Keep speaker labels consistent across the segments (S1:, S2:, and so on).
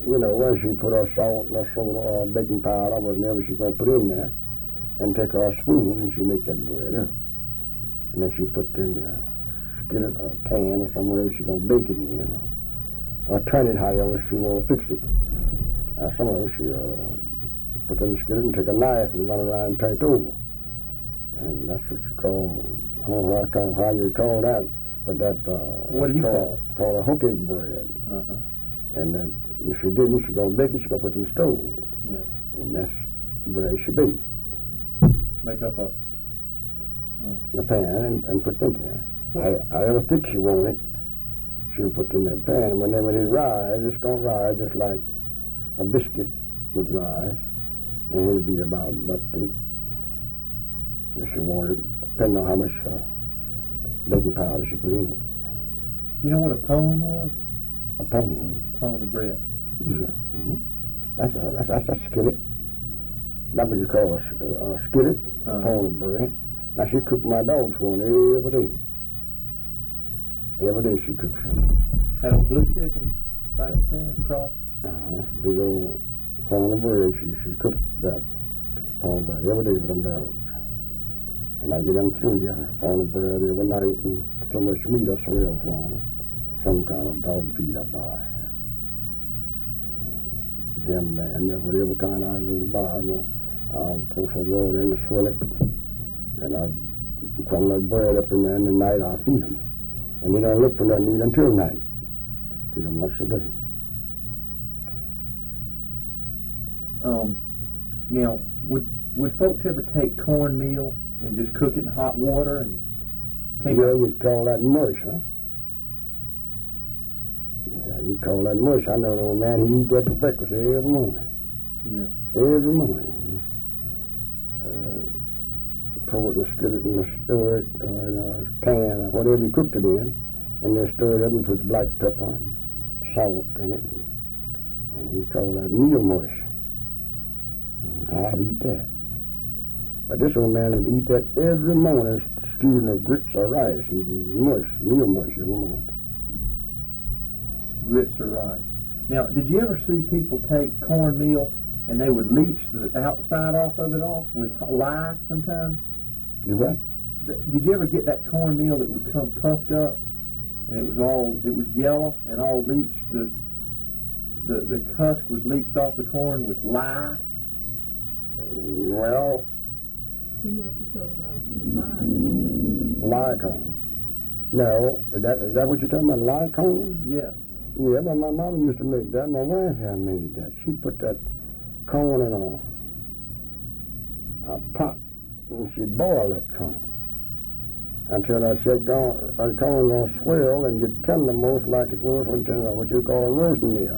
S1: you know, when she put her salt and her soda or baking powder, whatever she's going to put in there, and take her spoon and she make that bread up. And then she put in a skillet or a pan or somewhere she's going to bake it in, or turn it however she want to fix it. Some of them she put in the skillet and take a knife and run around and turn it over. And that's what you call, I don't know how you call that, but that
S2: what do you call it?
S1: Called a hook egg bread. And then if she didn't, she's going to bake it, she's going to put it in the stove.
S2: Yeah.
S1: And that's the bread she baked.
S2: Make up a
S1: pan and put it in there. However thick she wanted, she'll put it in that pan. And when it rise, it's going to rise just like a biscuit would rise. And it'll be about thick. If she wanted, depending on how much baking powder she put in it.
S2: You know what a pone was?
S1: A pone?
S2: Pone of bread.
S1: Yeah. Mm-hmm. That's a skillet. That's what you call a skillet, a pone of bread. Now she cooked my dogs for me every day. Every day she cooks them.
S2: That old blue stick and Pakistan across?
S1: Big old pone of bread. She cooked that pone of bread every day for them dogs. And I get them through pone of bread every night and so much meat I swell for them. Some kind of dog feed I buy. Jam down there, whatever kind I go to buy. I'll pour some water in and swell it. And I crumble that bread up in there, and at night I'll feed them. And they don't look for nothing to eat until night. Feed them once a day.
S2: Now, would folks ever take cornmeal and just cook it in hot water and
S1: you call that mush, huh? Yeah, you call that mush. I know an old man, he eat that for breakfast every morning.
S2: Yeah.
S1: Every morning. Pour it in a skillet and stir it, or in a pan, or whatever you cooked it in, and then stir it up and put black pepper and salt in it. And you call that meal mush. I've eat that. But this old man would eat that every morning, stewing of grits or rice. He'd eat mush, meal mush every morning.
S2: Grits or rice. Now, did you ever see people take cornmeal and they would leach the outside off with lye sometimes?
S1: Do what?
S2: Did you ever get that cornmeal that would come puffed up and it was yellow and all leached, the husk was leached off the corn with lye?
S1: Well,
S3: he must be talking about
S1: lye corn. No, is that what you're talking about, lye corn?
S2: Yeah.
S1: Yeah, but my mama used to make that. My wife had made that. She'd put that corn in a pot, and she'd boil that corn until that corn gonna swell and get tender, most like it was when what you call a roasting there.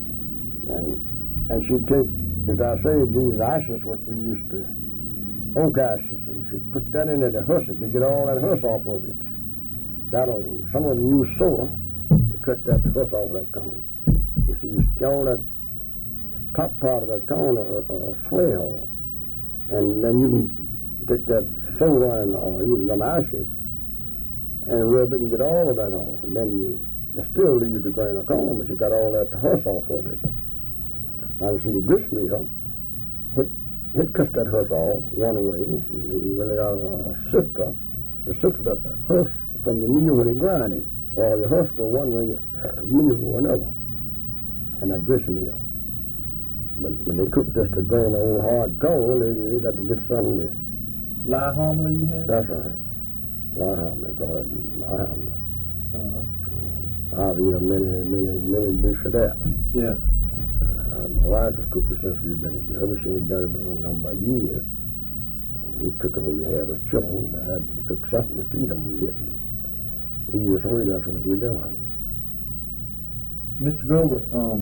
S1: And she'd take, as I say, these ashes, what we used to, oak ashes, and she'd put that in there to husk it, to get all that husk off of it. Some of them use soda to cut that husk off of that corn. You see, you get all that top part of that corn swell, and then you can take that soda and use them ashes and rub it and get all of that off. And then you still leave the grain of corn, but you got all that husk off of it. Now you see the grist mill, it cuts that husk off one way, and you really got a sifter to sift that husk from your meal when you grind it. Or your husk go one way, your meal go another. And that grist mill. But when they cook just a grain of old hard corn, they got to get something there.
S2: Lye homily you had?
S1: That's right. Lye homily, they call it lye homily. I've eaten many dishes of that.
S2: Yeah.
S1: My wife has cooked it since we've been together. She ain't done it by years. We took it when we had us children. I had to cook something to feed them with. Years later, that's what we done.
S2: Mr. Grover,